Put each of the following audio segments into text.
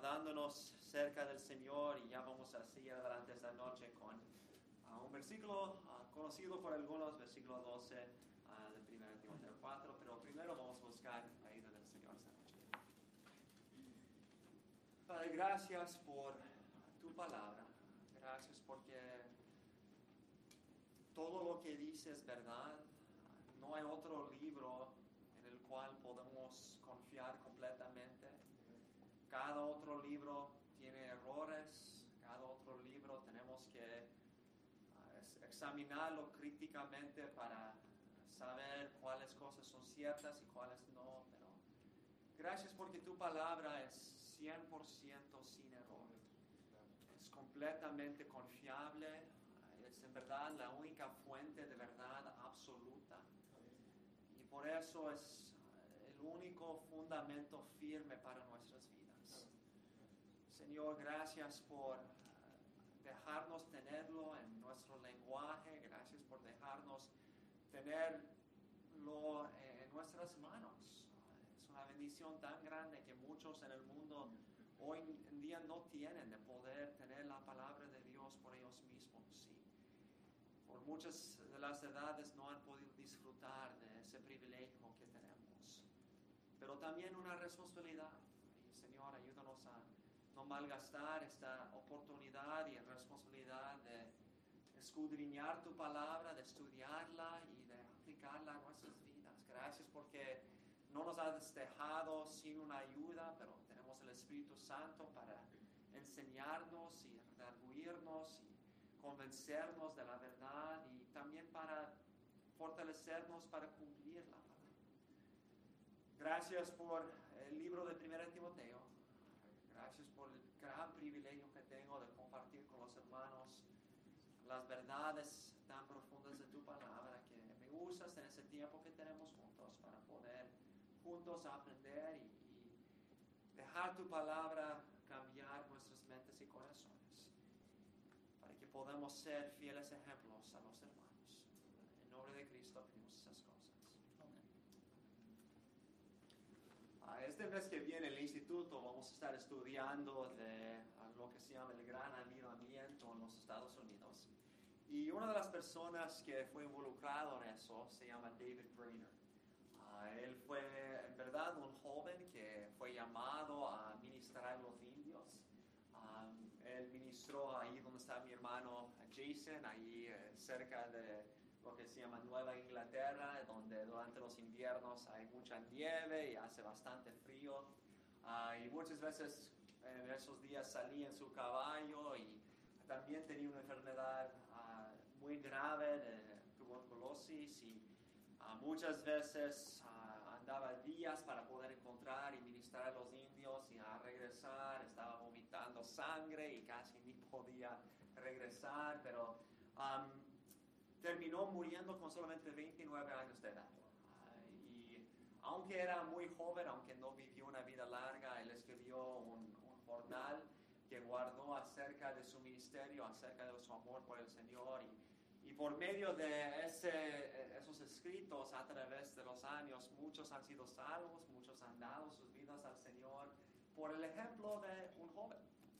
guardándonos cerca del Señor, y ya vamos a seguir adelante esta noche con un versículo conocido por algunos, versículo 12 de 1 Timoteo 4, pero primero vamos a buscar la ayuda del Señor esta noche. Padre, gracias por tu palabra, gracias porque todo lo que dices es verdad. No hay otro libro en el cual podemos confiar completamente. Cada otro libro tiene errores, cada otro libro tenemos que examinarlo críticamente para saber cuáles cosas son ciertas y cuáles no. Pero gracias porque tu palabra es 100% sin error. Es completamente confiable. Es en verdad la única fuente de verdad absoluta. Y por eso es el único fundamento firme para nuestras vidas. Señor, gracias por dejarnos tenerlo en nuestro lenguaje. Gracias por dejarnos tenerlo en nuestras manos. Es una bendición tan grande que muchos en el mundo hoy en día no tienen, de poder tener la palabra de Dios por ellos mismos. Sí. Por muchas de las edades no han podido disfrutar de ese privilegio que tenemos. Pero también una responsabilidad. Y Señor, ayúdanos a no malgastar esta oportunidad y responsabilidad de escudriñar tu palabra, de estudiarla y de aplicarla a nuestras vidas. Gracias porque no nos has dejado sin una ayuda, pero tenemos el Espíritu Santo para enseñarnos y redarguirnos y convencernos de la verdad, y también para fortalecernos para cumplir la palabra. Gracias por el libro de 1 Timoteo. Gracias por el gran privilegio que tengo de compartir con los hermanos las verdades tan profundas de tu palabra, que me usas en ese tiempo que tenemos juntos para poder juntos aprender y dejar tu palabra cambiar nuestras mentes y corazones, para que podamos ser fieles ejemplos a los hermanos. En nombre de Cristo pedimos esas cosas. Amén. Este mes que viene en el instituto vamos a estar estudiando de lo que se llama el Gran Avivamiento en los Estados Unidos. Y una de las personas que fue involucrado en eso se llama David Brainerd. Él fue en verdad un joven que fue llamado a ministrar a los indios. Él ministró ahí donde está mi hermano Jason, ahí cerca de lo que se llama Nueva Inglaterra, donde durante los inviernos hay mucha nieve y hace bastante frío. Y muchas veces en esos días salía en su caballo, y también tenía una enfermedad muy grave de tuberculosis, y muchas veces andaba días para poder encontrar y ministrar a los indios, y a regresar estaba vomitando sangre y casi ni podía regresar, pero terminó muriendo con solamente 29 años de edad. Y aunque era muy joven, aunque no vivió una vida larga, él escribió un jornal que guardó acerca de su ministerio, acerca de su amor por el Señor, y por medio de esos escritos a través de los años, muchos han sido salvos, muchos han dado sus vidas al Señor por el ejemplo de un joven.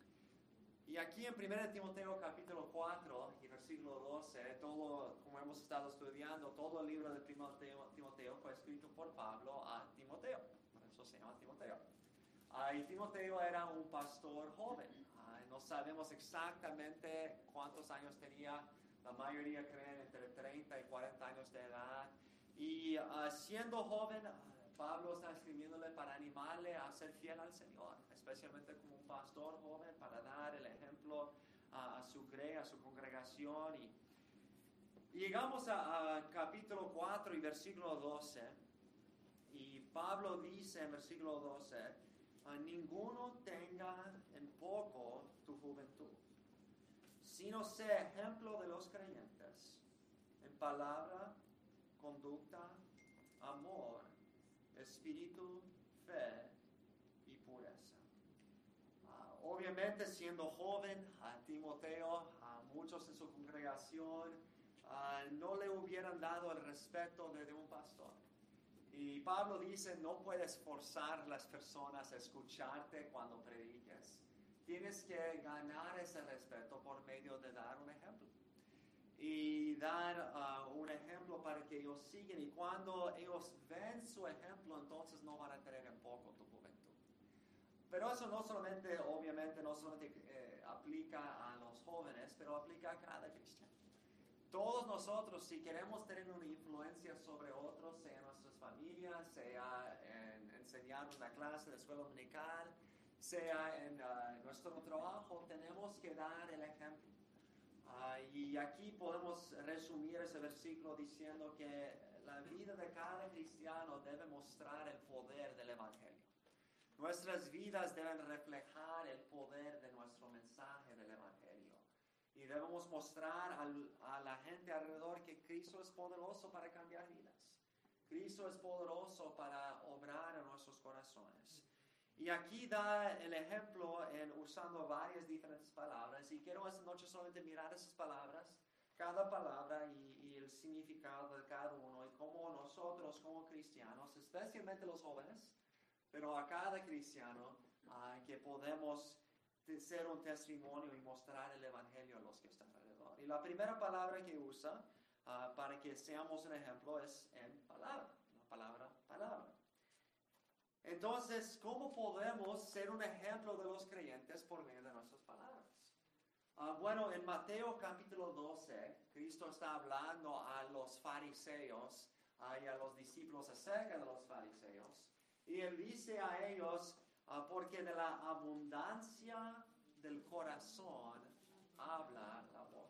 Y aquí en 1 Timoteo capítulo 4 y versículo 12, todo, como hemos estado estudiando, todo el libro de Timoteo fue escrito por Pablo a Timoteo, por eso se llama Timoteo. Y Timoteo era un pastor joven. No sabemos exactamente cuántos años tenía. La mayoría creen entre 30 y 40 años de edad. Y siendo joven, Pablo está escribiéndole para animarle a ser fiel al Señor, especialmente como un pastor joven, para dar el ejemplo a su grey, a su congregación. Y llegamos a capítulo 4 y versículo 12. Y Pablo dice en versículo 12, ninguno tenga en poco tu juventud, sino sea ejemplo de los creyentes en palabra, conducta, amor, espíritu, fe y pureza. Obviamente, siendo joven, Timoteo, muchos en su congregación no le hubieran dado el respeto de un pastor. Y Y Pablo dice, no puedes forzar a las personas a escucharte cuando prediques. Tienes que ganar ese respeto por medio de dar un ejemplo. Y dar un ejemplo para que ellos sigan. Y cuando ellos ven su ejemplo, entonces no van a tener en poco tu juventud. Pero eso no solamente, obviamente, no solamente aplica a los jóvenes, pero aplica a cada cristiano. Todos nosotros, si queremos tener una influencia sobre otros, sea en nuestras familias, sea en enseñar una clase de escuela dominical, sea en nuestro trabajo, tenemos que dar el ejemplo. Y aquí podemos resumir ese versículo diciendo que la vida de cada cristiano debe mostrar el poder del Evangelio. Nuestras vidas deben reflejar el poder de nuestro mensaje del Evangelio. Y debemos mostrar a la gente alrededor que Cristo es poderoso para cambiar vidas. Cristo es poderoso para obrar en nuestros corazones. Y aquí da el ejemplo usando varias diferentes palabras. Y quiero esta noche solamente mirar esas palabras, cada palabra y el significado de cada uno. Y cómo nosotros como cristianos, especialmente los jóvenes, pero a cada cristiano que podemos ser un testimonio y mostrar el Evangelio a los que están alrededor. Y la primera palabra que usa para que seamos un ejemplo es en palabra, la palabra. Entonces, ¿cómo podemos ser un ejemplo de los creyentes por medio de nuestras palabras? Bueno, en Mateo capítulo 12, Cristo está hablando a los fariseos y a los discípulos acerca de los fariseos. Y Él dice a ellos, porque de la abundancia del corazón habla la boca.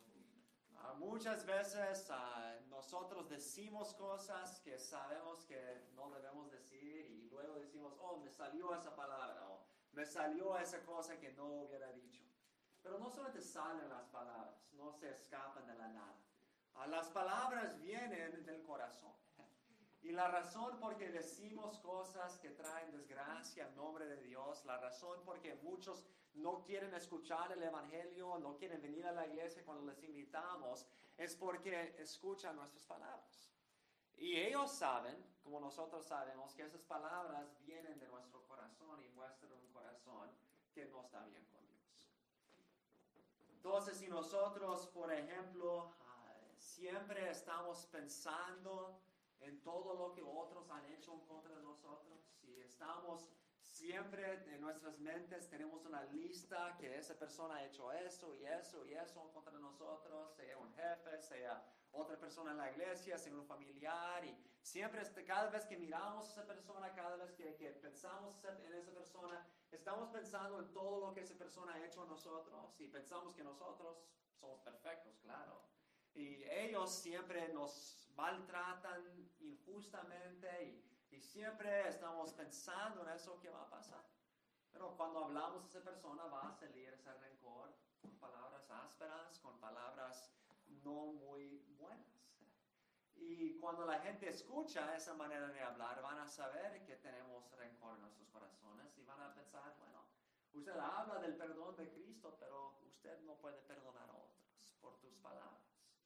Muchas veces nosotros decimos cosas que sabemos que no debemos decir y luego decimos, oh, me salió esa palabra o me salió esa cosa que no hubiera dicho. Pero no solamente salen las palabras, no se escapan de la nada. Las palabras vienen del corazón. Y la razón por qué decimos cosas que traen desgracia en nombre de Dios, la razón por qué muchos no quieren escuchar el Evangelio, no quieren venir a la iglesia cuando les invitamos, es porque escuchan nuestras palabras. Y ellos saben, como nosotros sabemos, que esas palabras vienen de nuestro corazón y muestran un corazón que no está bien con Dios. Entonces, si nosotros, por ejemplo, siempre estamos pensando en todo lo que otros han hecho en contra de nosotros, si estamos siempre en nuestras mentes, tenemos una lista que esa persona ha hecho eso y eso y eso en contra de nosotros, sea un jefe, sea otra persona en la iglesia, sea un familiar, y siempre, cada vez que miramos a esa persona, cada vez que pensamos en esa persona, estamos pensando en todo lo que esa persona ha hecho a nosotros y pensamos que nosotros somos perfectos, claro. Y ellos siempre nos maltratan injustamente y siempre estamos pensando en eso que va a pasar. Pero cuando hablamos a esa persona va a salir ese rencor con palabras ásperas, con palabras no muy buenas. Y cuando la gente escucha esa manera de hablar, van a saber que tenemos rencor en nuestros corazones y van a pensar, bueno, usted habla del perdón de Cristo, pero usted no puede perdonar a otros por tus palabras.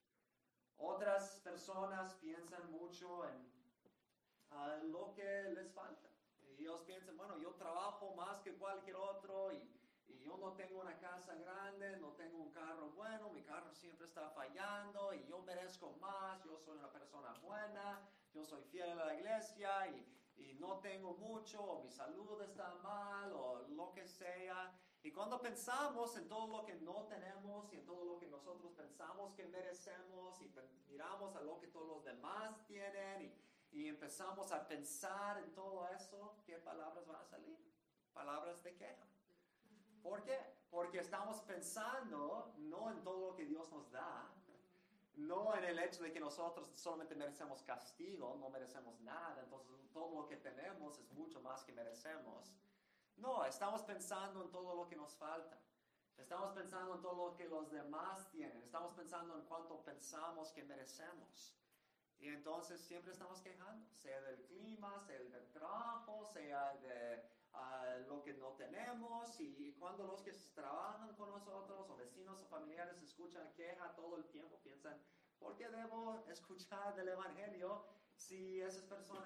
Otras personas piensan mucho en lo que les falta. Y ellos piensan, bueno, yo trabajo más que cualquier otro y yo no tengo una casa grande, no tengo un carro bueno, mi carro siempre está fallando y yo merezco más, yo soy una persona buena, yo soy fiel a la iglesia y no tengo mucho, o mi salud está mal, o lo que sea. Y cuando pensamos en todo lo que no tenemos y en todo lo que nosotros pensamos que merecemos y miramos a lo que todos los demás tienen y empezamos a pensar en todo eso, ¿qué palabras van a salir? Palabras de queja. ¿Por qué? Porque estamos pensando no en todo lo que Dios nos da, no en el hecho de que nosotros solamente merecemos castigo, no merecemos nada, entonces todo lo que tenemos es mucho más que merecemos. No, estamos pensando en todo lo que nos falta. Estamos pensando en todo lo que los demás tienen. Estamos pensando en cuánto pensamos que merecemos. Y entonces siempre estamos quejando, sea del clima, sea del trabajo, sea de lo que no tenemos. Y cuando los que trabajan con nosotros o vecinos o familiares escuchan queja todo el tiempo, piensan, ¿por qué debo escuchar del Evangelio si esas personas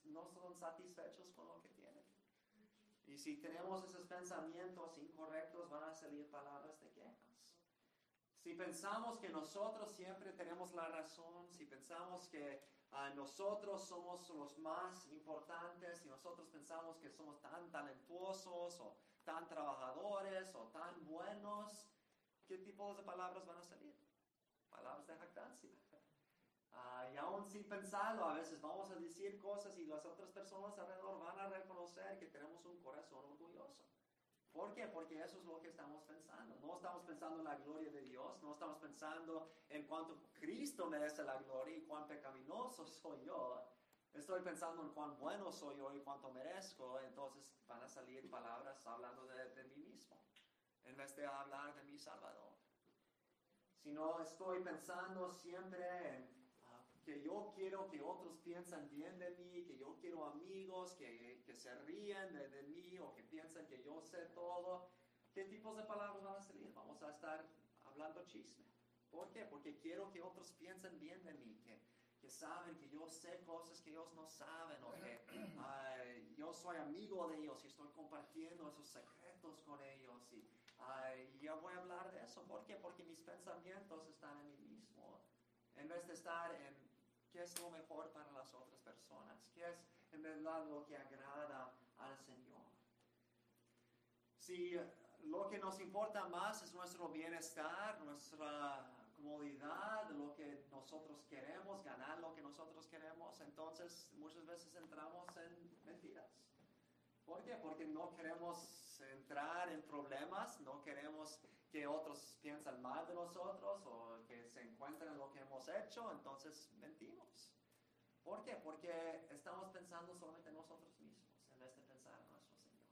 no son satisfechos con lo que tienen. Y si tenemos esos pensamientos incorrectos, van a salir palabras de quejas. Si pensamos que nosotros siempre tenemos la razón, si pensamos que nosotros somos los más importantes, si nosotros pensamos que somos tan talentuosos o tan trabajadores o tan buenos, ¿qué tipos de palabras van a salir? Palabras de jactancia. Y aún sin pensarlo, a veces vamos a decir cosas y las otras personas alrededor van a reconocer que tenemos un corazón orgulloso. ¿Por qué? Porque eso es lo que estamos pensando. No estamos pensando en la gloria de Dios, no estamos pensando en cuánto Cristo merece la gloria y cuán pecaminoso soy yo. Estoy pensando en cuán bueno soy yo y cuánto merezco. Entonces van a salir palabras hablando de mí mismo, en vez de hablar de mi Salvador. Si no estoy pensando siempre en que yo quiero que otros piensen bien de mí, que yo quiero amigos que se ríen de mí o que piensen que yo sé todo, ¿qué tipos de palabras van a salir? Vamos a estar hablando chisme. ¿Por qué? Porque quiero que otros piensen bien de mí, que saben que yo sé cosas que ellos no saben o que yo soy amigo de ellos y estoy compartiendo esos secretos con ellos y yo voy a hablar de eso. ¿Por qué? Porque mis pensamientos están en mí mismo, en vez de estar en qué es lo mejor para las otras personas, qué es en verdad lo que agrada al Señor. Si lo que nos importa más es nuestro bienestar, nuestra comodidad, lo que nosotros queremos, ganar lo que nosotros queremos, entonces muchas veces entramos en mentiras. ¿Por qué? Porque no queremos entrar en problemas, no queremos que otros piensen mal de nosotros o que se encuentren en lo que hemos hecho, entonces mentimos. ¿Por qué? Porque estamos pensando solamente en nosotros mismos en vez de pensar en nuestro Señor.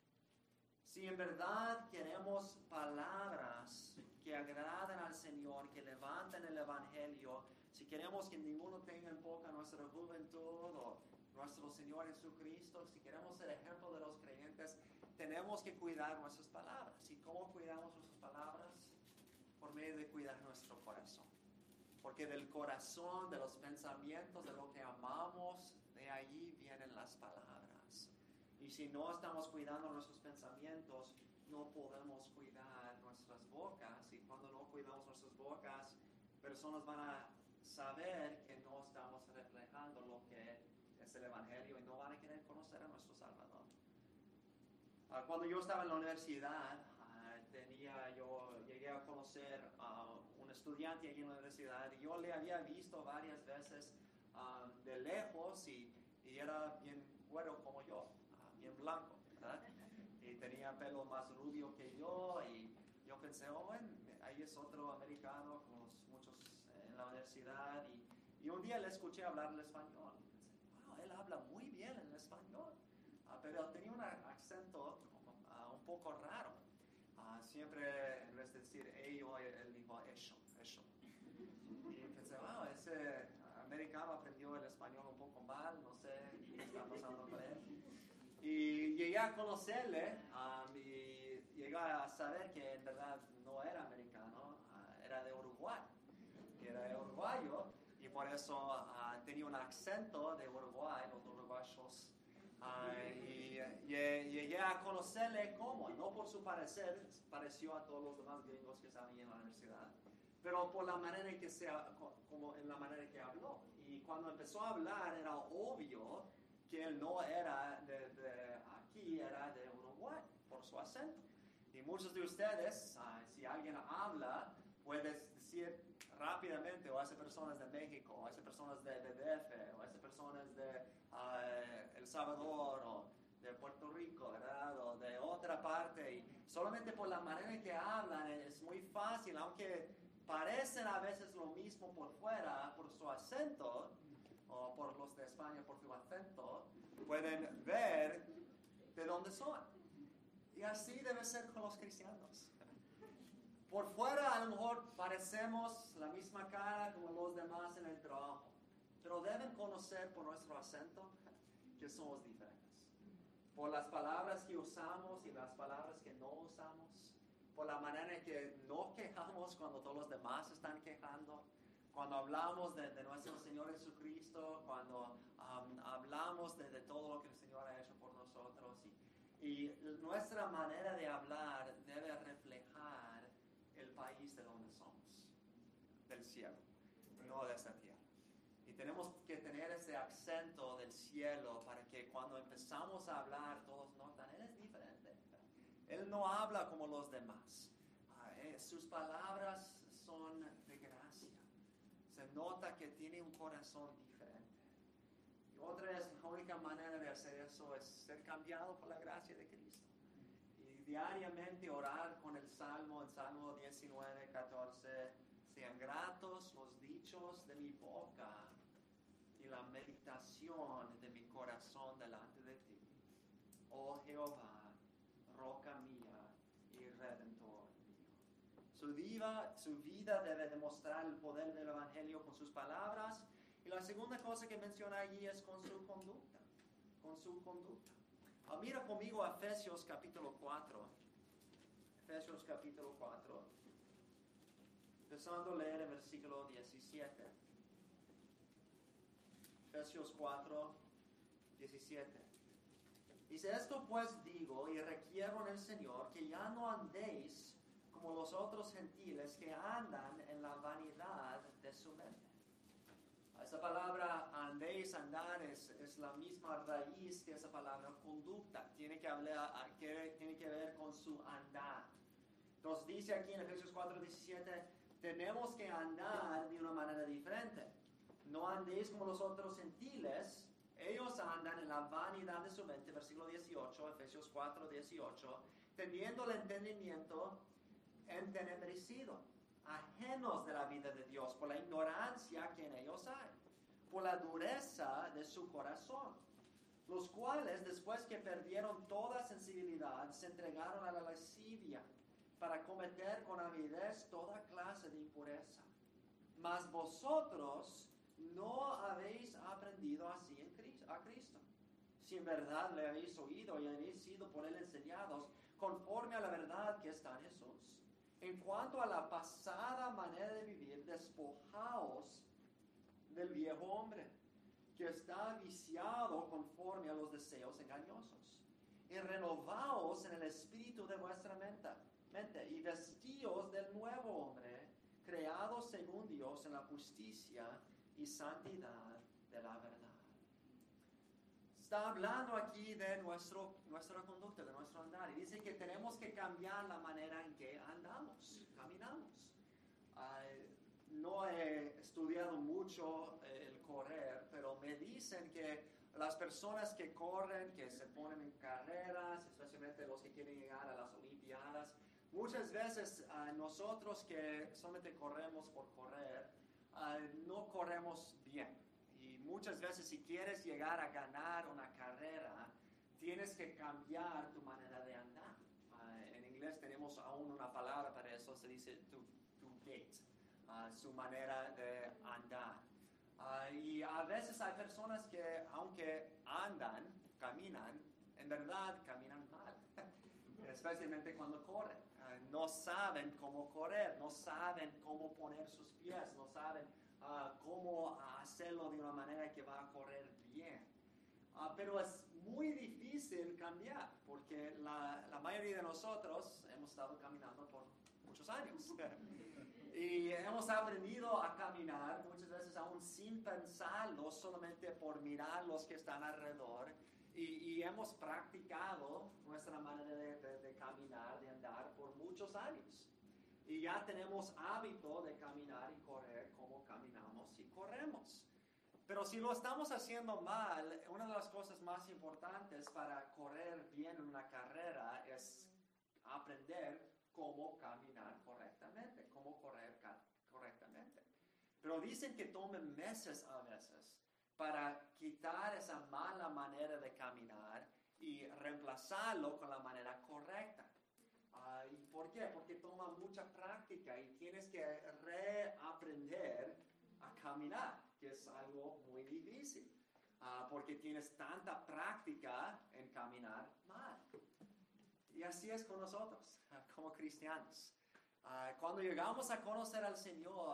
Si en verdad queremos palabras que agraden al Señor, que levanten el Evangelio, si queremos que ninguno tenga en poca nuestra juventud o nuestro Señor Jesucristo, si queremos ser ejemplo de los creyentes, tenemos que cuidar nuestras palabras. ¿Y cómo cuidamos nuestras palabras? Por medio de cuidar nuestro corazón. Porque del corazón, de los pensamientos, de lo que amamos, de allí vienen las palabras. Y si no estamos cuidando nuestros pensamientos, no podemos cuidar nuestras bocas. Y cuando no cuidamos nuestras bocas, personas van a saber que no estamos reflejando lo que es el Evangelio y no van a querer conocer a nuestro Salvador. Cuando yo estaba en la universidad, llegué a conocer a un estudiante allí en la universidad y yo le había visto varias veces de lejos y era bien güero como yo, bien blanco, ¿verdad? Y tenía pelo más rubio que yo y yo pensé, bueno, ahí es otro americano como muchos en la universidad y un día le escuché hablar el español. Él habla muy bien el español, pero tenía un acento un poco raro. Siempre, en vez de decir ello, él dijo eso. Y pensé, wow, ese americano aprendió el español un poco mal, no sé qué está pasando con él. Y llegué a conocerle y llegué a saber que en verdad no era americano, era de Uruguay, que era uruguayo. Y por eso tenía un acento de Uruguay, los uruguayos. Y llegué a conocerle como, no por su parecer, pareció a todos los demás gringos que estaban en la universidad, pero por la manera en que como en la manera en que habló. Y cuando empezó a hablar era obvio que él no era de aquí, era de Uruguay, por su acento. Y muchos de ustedes, si alguien habla, puedes decir rápidamente, o hace personas de México, o hace personas de DF, o hace personas de El Salvador, o de Puerto Rico, ¿verdad? O de otra parte, y solamente por la manera en que hablan es muy fácil, aunque parecen a veces lo mismo por fuera, por su acento, o por los de España por su acento, pueden ver de dónde son. Y así debe ser con los cristianos. Por fuera a lo mejor parecemos la misma cara como los demás en el trabajo, pero deben conocer por nuestro acento que somos diferentes. Por las palabras que usamos y las palabras que no usamos, por la manera en que no quejamos cuando todos los demás están quejando, cuando hablamos de nuestro Señor Jesucristo, cuando hablamos de todo lo que el Señor ha hecho por nosotros. Y nuestra manera de hablar debe reflejar el país de donde somos, del cielo, no de esta tierra. Y tenemos que tener ese acento del cielo para que cuando empezamos a hablar todos notan, Él es diferente. Él no habla como los demás. Sus palabras son de gracia. Se nota que tiene un corazón diferente. Y otra vez, la única manera de hacer eso es ser cambiado por la gracia de Cristo. Y diariamente orar con el Salmo, en Salmo 19, 14, sean gratos los dichos de mi boca y la meditación de mi corazón delante de ti. Oh Jehová, roca mía y redentor mío. Su vida debe demostrar el poder del Evangelio con sus palabras. Y la segunda cosa que menciona allí es con su conducta. Con su conducta. Mira conmigo a Efesios capítulo 4. Efesios capítulo 4. Empezando a leer el versículo 17. Efesios 4, 17. Dice, esto pues digo y requiero en el Señor que ya no andéis como los otros gentiles que andan en la vanidad de su mente. Esa palabra andéis, andar, es la misma raíz que esa palabra conducta. Tiene que ver con su andar. Entonces dice aquí en Efesios 4, 17, tenemos que andar de una manera diferente. No andéis como los otros gentiles. Ellos andan en la vanidad de su mente, versículo 18, Efesios 4, 18, teniendo el entendimiento entenebrecido, ajenos de la vida de Dios, por la ignorancia que en ellos hay, por la dureza de su corazón, los cuales, después que perdieron toda sensibilidad, se entregaron a la lascivia, para cometer con avidez toda clase de impureza. Mas vosotros no habéis aprendido así a Cristo. Si en verdad le habéis oído y habéis sido por él enseñados, conforme a la verdad que está en Jesús. En cuanto a la pasada manera de vivir, despojaos del viejo hombre, que está viciado conforme a los deseos engañosos. Y renovaos en el espíritu de vuestra mente, y vestíos del nuevo hombre, creado según Dios en la justicia y santidad de la verdad. Está hablando aquí de nuestra conducta, de nuestro andar. Y dice que tenemos que cambiar la manera en que andamos, caminamos. No he estudiado mucho el correr, pero me dicen que las personas que corren, que se ponen en carreras, especialmente los que quieren llegar a las Olimpiadas, muchas veces nosotros que solamente corremos por correr, no corremos bien. Y muchas veces si quieres llegar a ganar una carrera, tienes que cambiar tu manera de andar. En inglés tenemos aún una palabra para eso, se dice to gait, su manera de andar. Y a veces hay personas que aunque caminan, en verdad caminan mal, especialmente cuando corren. No saben cómo correr, no saben cómo poner sus pies, no saben cómo hacerlo de una manera que va a correr bien. Pero es muy difícil cambiar, porque la mayoría de nosotros hemos estado caminando por muchos años. Y hemos aprendido a caminar muchas veces aún sin pensarlo, solamente por mirar los que están alrededor. Y hemos practicado nuestra manera de caminar, de andar por muchos años. Y ya tenemos hábito de caminar y correr como caminamos y corremos. Pero si lo estamos haciendo mal, una de las cosas más importantes para correr bien en una carrera es aprender cómo caminar correctamente, cómo correr correctamente. Pero dicen que tomen meses a veces para quitar esa mala manera de caminar y reemplazarlo con la manera correcta. ¿Y por qué? Porque toma mucha práctica y tienes que reaprender a caminar, que es algo muy difícil, porque tienes tanta práctica en caminar mal. Y así es con nosotros, como cristianos. Cuando llegamos a conocer al Señor,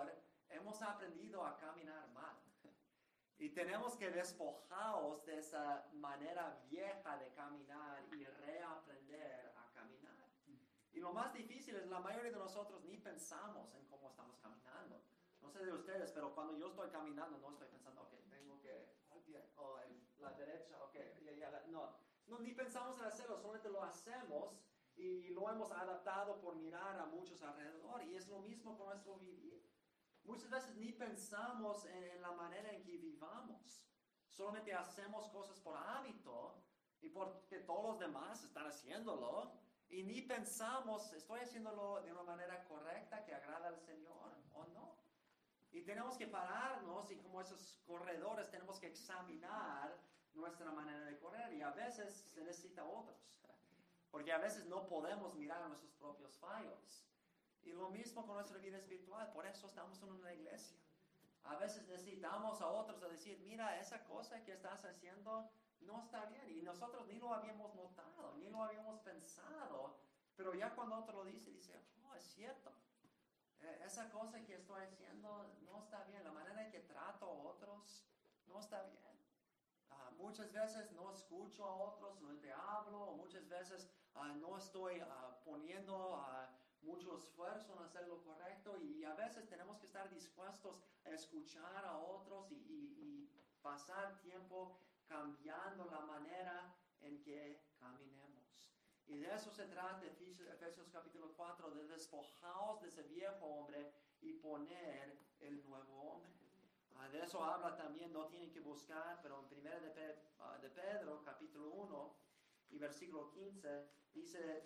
hemos aprendido a caminar mal. Y tenemos que despojarnos de esa manera vieja de caminar y reaprender a caminar. Y lo más difícil es la mayoría de nosotros ni pensamos en cómo estamos caminando. No sé de ustedes, pero cuando yo estoy caminando no estoy pensando, ok, tengo que al pie, la derecha, ok, no, ni pensamos en hacerlo, solamente lo hacemos y lo hemos adaptado por mirar a muchos alrededor. Y es lo mismo con nuestro vivir. Muchas veces ni pensamos en la manera en que vivamos. Solamente hacemos cosas por hábito y porque todos los demás están haciéndolo. Y ni pensamos, ¿estoy haciéndolo de una manera correcta que agrada al Señor o no? Y tenemos que pararnos y como esos corredores tenemos que examinar nuestra manera de correr. Y a veces se necesita otros. Porque a veces no podemos mirar nuestros propios fallos. Y lo mismo con nuestra vida espiritual, por eso estamos en una iglesia. A veces necesitamos a otros a decir, mira, esa cosa que estás haciendo no está bien. Y nosotros ni lo habíamos notado, ni lo habíamos pensado. Pero ya cuando otro lo dice, oh, es cierto. Esa cosa que estoy haciendo no está bien. La manera en que trato a otros no está bien. Muchas veces no escucho a otros, solamente hablo. O muchas veces no estoy poniendo mucho esfuerzo en hacer lo correcto y a veces tenemos que estar dispuestos a escuchar a otros y pasar tiempo cambiando la manera en que caminemos. Y de eso se trata Efesios capítulo 4, de despojaos de ese viejo hombre y poner el nuevo hombre. De eso habla también, no tienen que buscar, pero en 1 de Pedro capítulo 1 y versículo 15 dice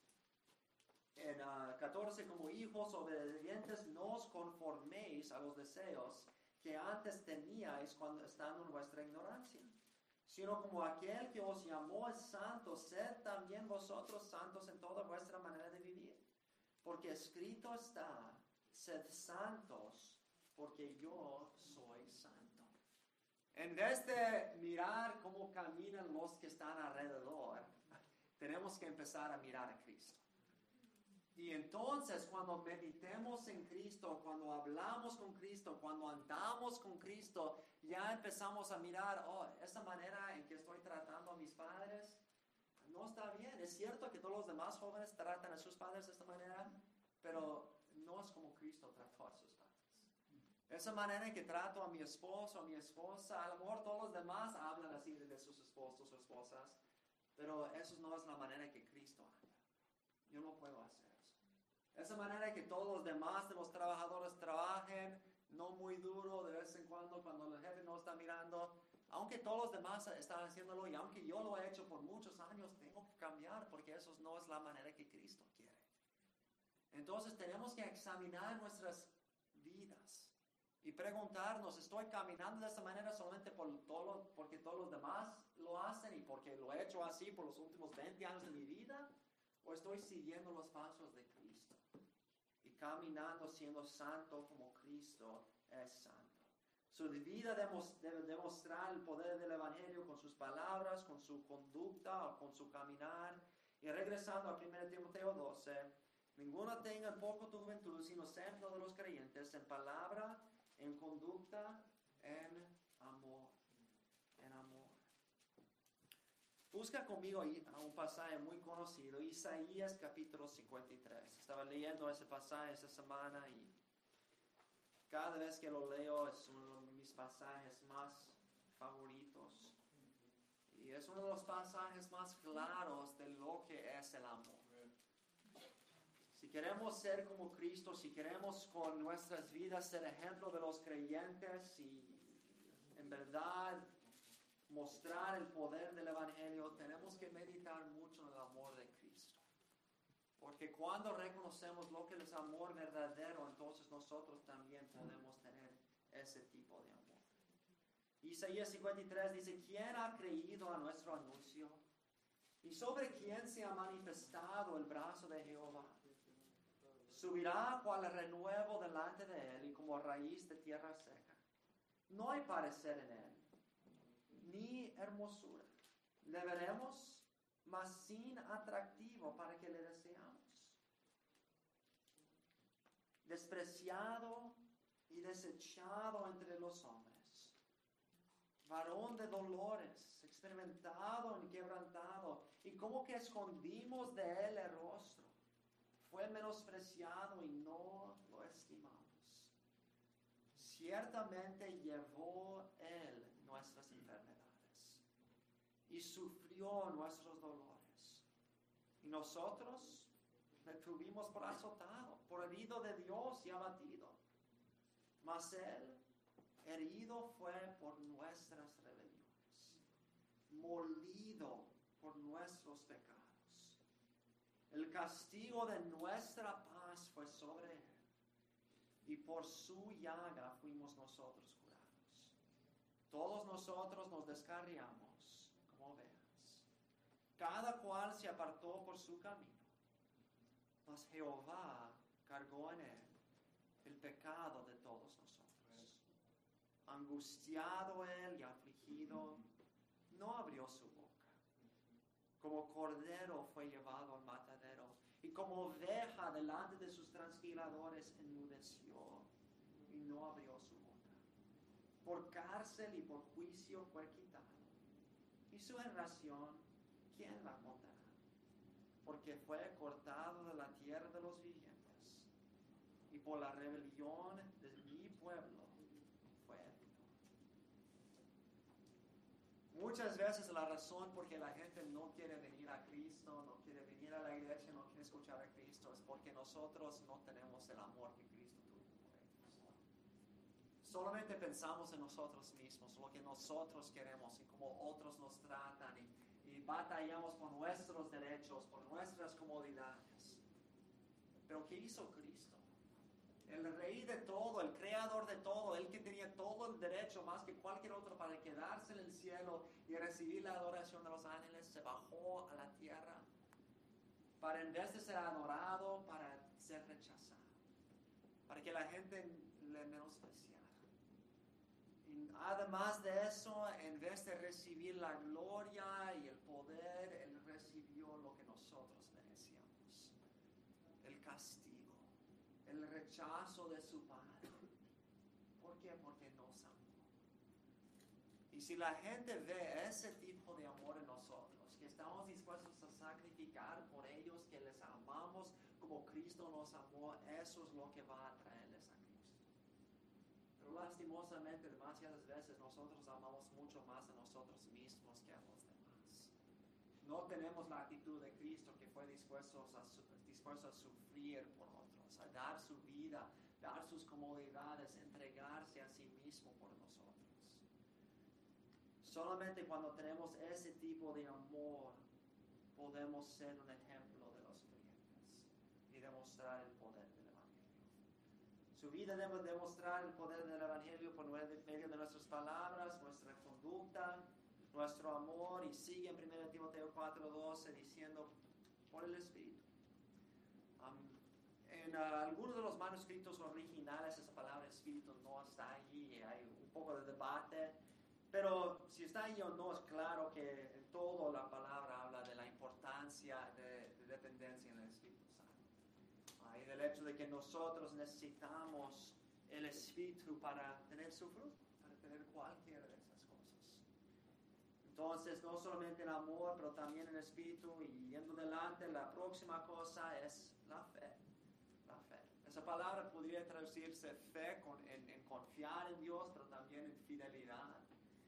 en 14, como hijos obedientes, no os conforméis a los deseos que antes teníais cuando estando en vuestra ignorancia, sino como aquel que os llamó es santo, sed también vosotros santos en toda vuestra manera de vivir. Porque escrito está, sed santos, porque yo soy santo. En vez de mirar cómo caminan los que están alrededor, tenemos que empezar a mirar a Cristo. Y entonces cuando meditemos en Cristo, cuando hablamos con Cristo, cuando andamos con Cristo, ya empezamos a mirar, esta manera en que estoy tratando a mis padres no está bien. Es cierto que todos los demás jóvenes tratan a sus padres de esta manera, pero no es como Cristo trató a sus padres. Esa manera en que trato a mi esposo, a mi esposa, a lo mejor todos los demás hablan así de sus esposos o esposas, pero eso no es la manera en que Cristo anda. Yo no puedo hacer eso. Esa manera que todos los demás de los trabajadores trabajen, no muy duro de vez en cuando el jefe no está mirando, aunque todos los demás están haciéndolo y aunque yo lo he hecho por muchos años, tengo que cambiar porque eso no es la manera que Cristo quiere. Entonces tenemos que examinar nuestras vidas y preguntarnos, ¿estoy caminando de esa manera solamente porque todos los demás lo hacen y porque lo he hecho así por los últimos 20 años de mi vida? ¿O estoy siguiendo los pasos de Cristo y caminando siendo santo como Cristo es santo? Su vida debe demostrar el poder del Evangelio con sus palabras, con su conducta o con su caminar. Y regresando a 1 Timoteo 12, ninguno tenga en poco tu juventud, sino ejemplo de los creyentes en palabra, en conducta, en amor. En amor. Busca conmigo a un pasaje muy conocido, Isaías capítulo 53. Estaba leyendo ese pasaje esta semana y cada vez que lo leo es uno de mis pasajes más favoritos. Y es uno de los pasajes más claros de lo que es el amor. Si queremos ser como Cristo, si queremos con nuestras vidas ser ejemplo de los creyentes y en verdad mostrar el poder del Evangelio, tenemos que meditar mucho en el amor de Cristo. Porque cuando reconocemos lo que es amor verdadero, entonces nosotros también podemos tener ese tipo de amor. Isaías 53 dice, ¿quién ha creído a nuestro anuncio? ¿Y sobre quién se ha manifestado el brazo de Jehová? Subirá cual renuevo delante de él y como raíz de tierra seca. No hay parecer en él, ni hermosura. Le veremos, mas sin atractivo para que le deseamos. Despreciado y desechado entre los hombres, varón de dolores, experimentado y quebrantado, y como que escondimos de él el rostro. Fue menospreciado y no lo estimamos. Ciertamente llevó él nuestras enfermedades y sufrió nuestros dolores. Y nosotros le tuvimos por azotado, por herido de Dios y abatido. Mas él herido fue por nuestras rebeliones, molido por nuestros pecados. El castigo de nuestra paz fue sobre él, y por su llaga fuimos nosotros curados. Todos nosotros nos descarriamos como ovejas. Cada cual se apartó por su camino, mas Jehová cargó en él el pecado de todos nosotros. Angustiado él y afligido, no abrió su boca. Como cordero fue llevado al matadero, y como oveja delante de sus trasquiladores enmudeció, y no abrió su boca. Por cárcel y por juicio fue quitado. Y su generación, ¿quién la contará? Porque fue cortado de la tierra de los vivientes, y por la rebelión de mi pueblo fue herido. Muchas veces la razón por que la gente no quiere venir a Cristo, no quiere venir a la iglesia, no quiere escuchar a Cristo, es porque nosotros no tenemos el amor que Cristo tuvo por ellos. Solamente pensamos en nosotros mismos, lo que nosotros queremos y cómo otros nos tratan, y batallamos por nuestros derechos, por nuestras comodidades. Pero ¿qué hizo Cristo? El rey de todo, el creador de todo, el que tenía todo el derecho más que cualquier otro para quedarse en el cielo y recibir la adoración de los ángeles, se bajó a la tierra para, en vez de ser adorado, para ser rechazado, para que la gente le menospreciara. Y además de eso, en vez de recibir la gloria y el poder, él recibió lo que nosotros merecíamos: el castigo, el rechazo de su Padre. ¿Por qué? Porque nos amó. Y si la gente ve ese tipo de amor en nosotros, que estamos dispuestos a sacrificar por ellos, que les amamos como Cristo nos amó, eso es lo que va a atraerles a Cristo. Pero lastimosamente, demasiadas veces nosotros amamos mucho más a nosotros mismos que a los demás. No tenemos la actitud de Cristo, que fue dispuesto a sufrir por otros, a dar su vida, dar sus comodidades, entregarse a sí mismo por nosotros. Solamente cuando tenemos ese tipo de amor, podemos ser un ejemplo de los creyentes y demostrar el poder del Evangelio. Su vida debe demostrar el poder del Evangelio por medio de nuestras palabras, nuestra conducta, nuestro amor, y sigue en 1 Timoteo 4:12 diciendo, por el Espíritu. En algunos de los manuscritos originales esa palabra Espíritu no está allí, y hay un poco de debate, pero si está allí o no, es claro que en todo la palabra habla de la importancia de dependencia en el Espíritu Santo, y del hecho de que nosotros necesitamos el Espíritu para tener su fruto, para tener cualquiera de esas cosas. Entonces, no solamente el amor, pero también el Espíritu. Y yendo adelante, la próxima cosa es la fe. La fe. Esa palabra podría traducirse fe en confiar en Dios, pero también en fidelidad.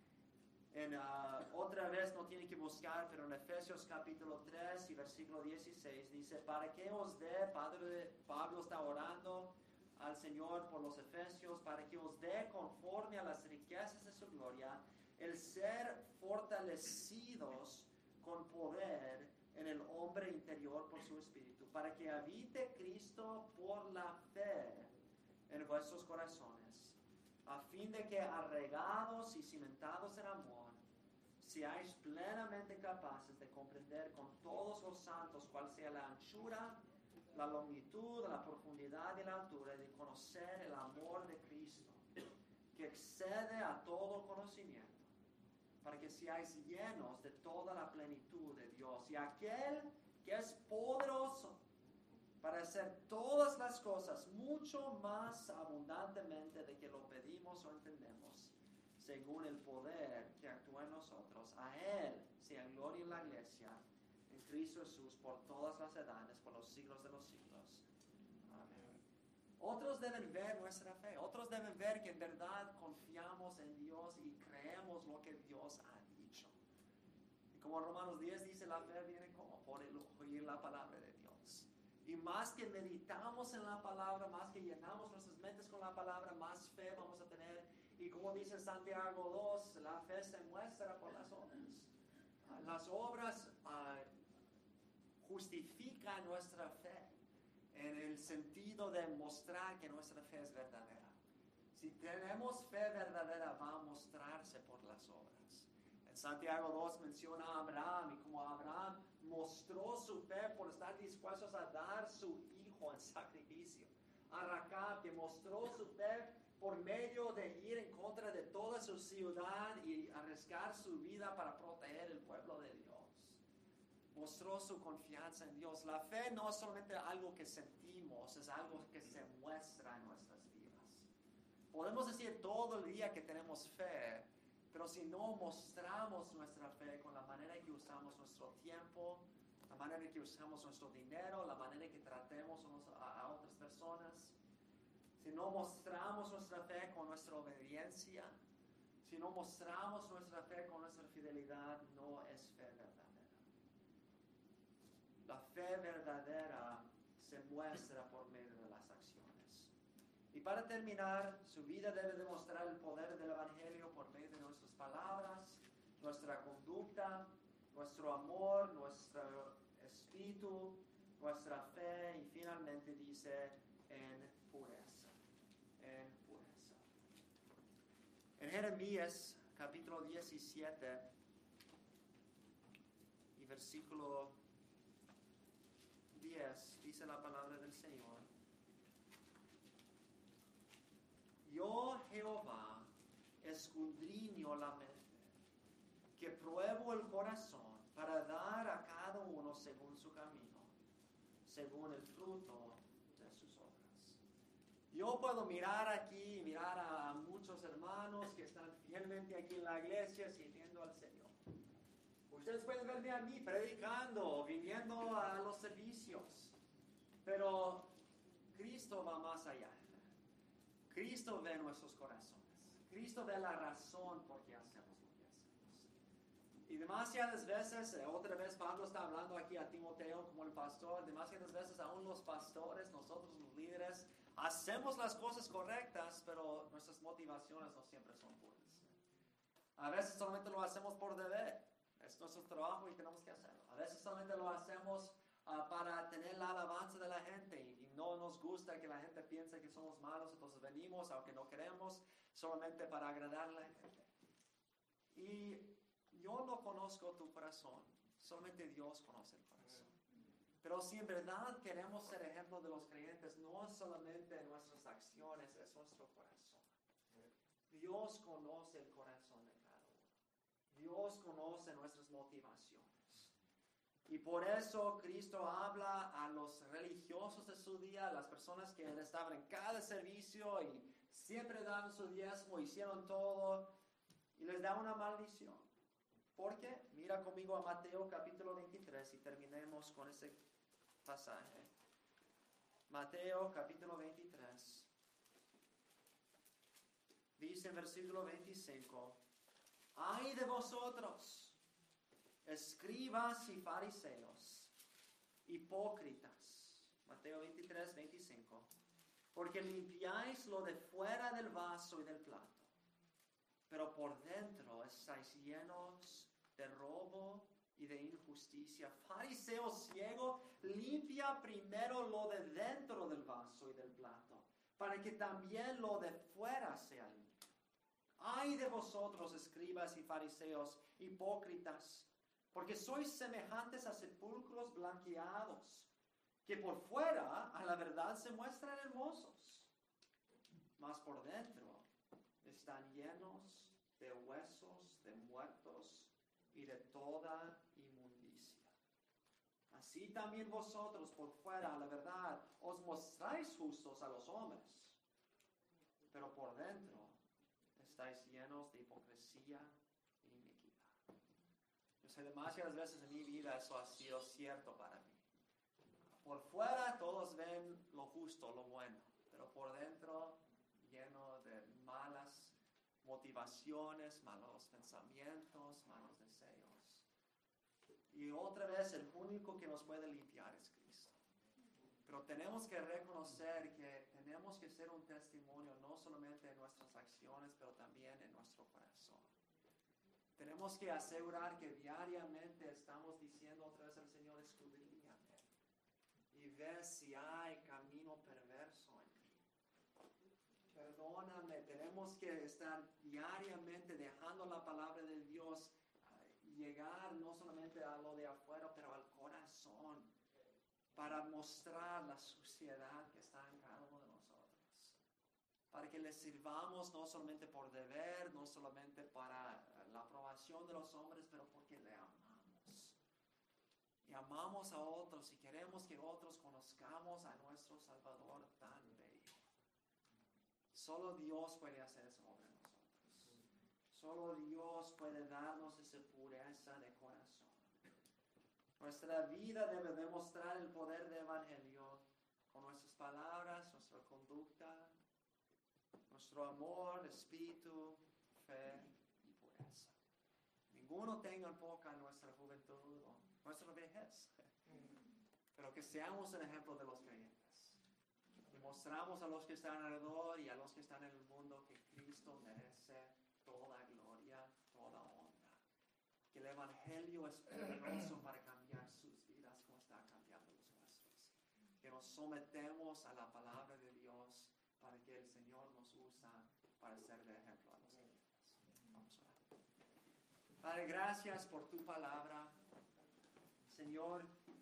Otra vez no tiene que buscar, pero en Efesios capítulo 3 y versículo 16 dice, para que os dé, Pablo está orando al Señor por los efesios, para que os dé conforme a las riquezas de su gloria, el ser fortalecidos con poder en el hombre interior por su Espíritu, para que habite Cristo por la fe en vuestros corazones, a fin de que arraigados y cimentados en amor, seáis plenamente capaces de comprender con todos los santos cuál sea la anchura, la longitud, la profundidad y la altura, y de conocer el amor de Cristo, que excede a todo conocimiento, para que seáis llenos de toda la plenitud de Dios. Y aquel que es poderoso para hacer todas las cosas mucho más abundantemente de que lo pedimos o entendemos, según el poder que actúa en nosotros. A Él sea gloria en la iglesia, en Cristo Jesús, por todas las edades, por los siglos de los siglos. Amén. Otros deben ver nuestra fe. Otros deben ver que en verdad confiamos en Dios y creemos lo que Dios ha dicho. Y como Romanos 10 dice, la fe viene como por el oír la palabra de Dios. Y más que meditamos en la palabra, más que llenamos nuestras mentes con la palabra, más fe vamos a tener. Y como dice Santiago 2, la fe se muestra por las obras. Las obras justifican nuestra fe en el sentido de mostrar que nuestra fe es verdadera. Si tenemos fe verdadera, va a mostrarse por las obras. En Santiago 2 menciona a Abraham, y como Abraham mostró su fe por estar dispuestos a dar su hijo en sacrificio. A Racab, que mostró su fe por medio de ir en contra de toda su ciudad y arriesgar su vida para proteger el pueblo de Dios. Mostró su confianza en Dios. La fe no es solamente algo que sentimos, es algo que se muestra en nuestras vidas. Podemos decir todo el día que tenemos fe, pero si no mostramos nuestra fe con la manera en que usamos nuestro tiempo, la manera en que usamos nuestro dinero, la manera en que tratemos a otras personas, si no mostramos nuestra fe con nuestra obediencia, si no mostramos nuestra fe con nuestra fidelidad, no es fe verdadera. La fe verdadera se muestra por medio de las acciones. Y para terminar, su vida debe demostrar el poder del Evangelio por medio de nuestras palabras, nuestra conducta, nuestro amor, nuestro espíritu, nuestra fe y finalmente dice en pureza. En pureza. En Jeremías capítulo 17 y versículo 10 dice la palabra del Señor: Yo, Jehová, escudriño la mente, que pruebo el corazón para dar a cada uno según su camino, según el fruto de sus obras. Yo puedo mirar aquí, mirar a muchos hermanos que están fielmente aquí en la iglesia sirviendo al Señor. Ustedes pueden verme a mí predicando, viniendo a los servicios, pero Cristo va más allá. Cristo ve nuestros corazones. Cristo ve la razón por qué hacemos lo que hacemos. Y demasiadas veces, otra vez Pablo está hablando aquí a Timoteo como el pastor, demasiadas veces aún los pastores, nosotros los líderes, hacemos las cosas correctas, pero nuestras motivaciones no siempre son puras. A veces solamente lo hacemos por deber. Es nuestro trabajo y tenemos que hacerlo. A veces solamente lo hacemos para tener la alabanza de la gente y no nos gusta que la gente piense que somos malos, entonces venimos, aunque no queremos, solamente para agradar a la gente. Y yo no conozco tu corazón, solamente Dios conoce el corazón. Pero si en verdad queremos ser ejemplo de los creyentes, no es solamente nuestras acciones, es nuestro corazón. Dios conoce el corazón de cada uno. Dios conoce nuestras motivaciones. Y por eso Cristo habla a los religiosos de su día, a las personas que estaban en cada servicio y siempre daban su diezmo, hicieron todo, y les da una maldición. ¿Por qué? Mira conmigo a Mateo capítulo 23 y terminemos con ese pasaje. Mateo capítulo 23. Dice en versículo 25: ¡Ay de vosotros, escribas y fariseos, hipócritas! Mateo 23, 25. Porque limpiáis lo de fuera del vaso y del plato, pero por dentro estáis llenos de robo y de injusticia. Fariseo ciego, limpia primero lo de dentro del vaso y del plato, para que también lo de fuera sea limpio. ¡Ay de vosotros, escribas y fariseos, hipócritas! Porque sois semejantes a sepulcros blanqueados, que por fuera a la verdad se muestran hermosos, mas por dentro están llenos de huesos, de muertos y de toda inmundicia. así también vosotros por fuera, la verdad, os mostráis justos a los hombres, pero por dentro estáis llenos de hipocresía e iniquidad. Yo sé, demasiadas veces en mi vida eso ha sido cierto para mí. Por fuera todos ven lo justo, lo bueno, pero por dentro lleno de malas motivaciones, malos pensamientos, malos deseos. Y otra vez el único que nos puede limpiar es Cristo. Pero tenemos que reconocer que tenemos que ser un testimonio no solamente en nuestras acciones, pero también en nuestro corazón. Tenemos que asegurar que diariamente estamos diciendo otra vez al Señor, escudriñame y ve si hay camino perverso en mí. Perdóname, tenemos que estar diariamente dejando la palabra de Dios llegar no solamente a lo de afuera, pero al corazón, para mostrar la suciedad que está en cada uno de nosotros. Para que le sirvamos no solamente por deber, no solamente para la aprobación de los hombres, pero porque le amamos. Y amamos a otros y queremos que otros conozcamos a nuestro Salvador tan bello. Solo Dios puede hacer eso sobre nosotros. Solo Dios puede darnos esa pureza de corazón. Nuestra vida debe demostrar el poder del Evangelio con nuestras palabras, nuestra conducta, nuestro amor, espíritu, fe y pureza. Ninguno tenga poca nuestra juventud o nuestra vejez, pero que seamos el ejemplo de los creyentes. Y mostramos a los que están alrededor y a los que están en el mundo que Cristo merece toda gloria, toda honra. Que el Evangelio es poderoso para cambiar sus vidas como está cambiando los nuestros. Que nos sometemos a la palabra de Dios para que el Señor nos usa para ser de ejemplo a los creyentes. Vamos a orar. Padre, gracias por tu palabra. Señor,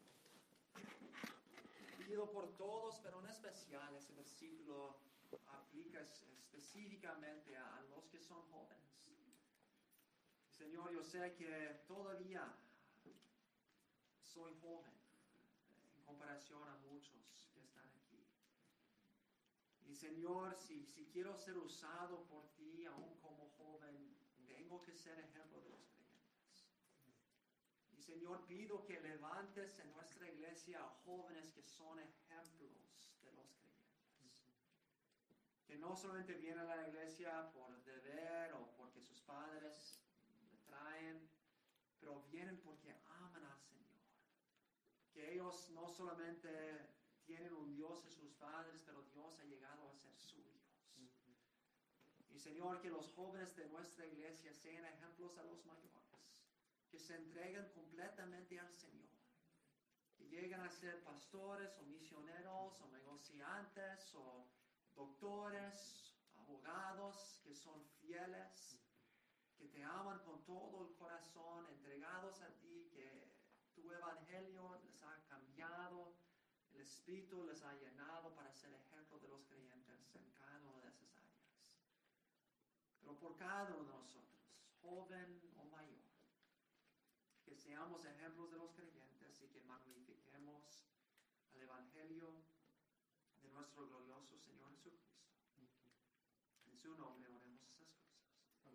pido por todos, pero en especial ese versículo aplica específicamente a los que son jóvenes. Señor, yo sé que todavía soy joven en comparación a muchos que están aquí. Y Señor, si quiero ser usado por ti aún como joven, tengo que ser ejemplo de los creyentes. Y Señor, pido que levantes en nuestra iglesia a jóvenes que son ejemplos de los creyentes. Que no solamente vienen a la iglesia por deber o porque sus padres le traen, pero vienen porque aman al Señor. Que ellos no solamente tienen un Dios en sus padres, pero Dios ha llegado a ser su Dios. Y Señor, que los jóvenes de nuestra iglesia sean ejemplos a los mayores, que se entreguen completamente al Señor, que lleguen a ser pastores o misioneros o negociantes o doctores, abogados, que son fieles, que te aman con todo el corazón, entregados a ti, que tu evangelio les ha cambiado, el Espíritu les ha llenado para ser ejemplo de los creyentes en cada una de esas áreas. Pero por cada uno de nosotros, joven o mayor, que seamos ejemplos de los creyentes y que magnifiquemos al evangelio de nuestro glorioso Señor Jesucristo. En su nombre oramos.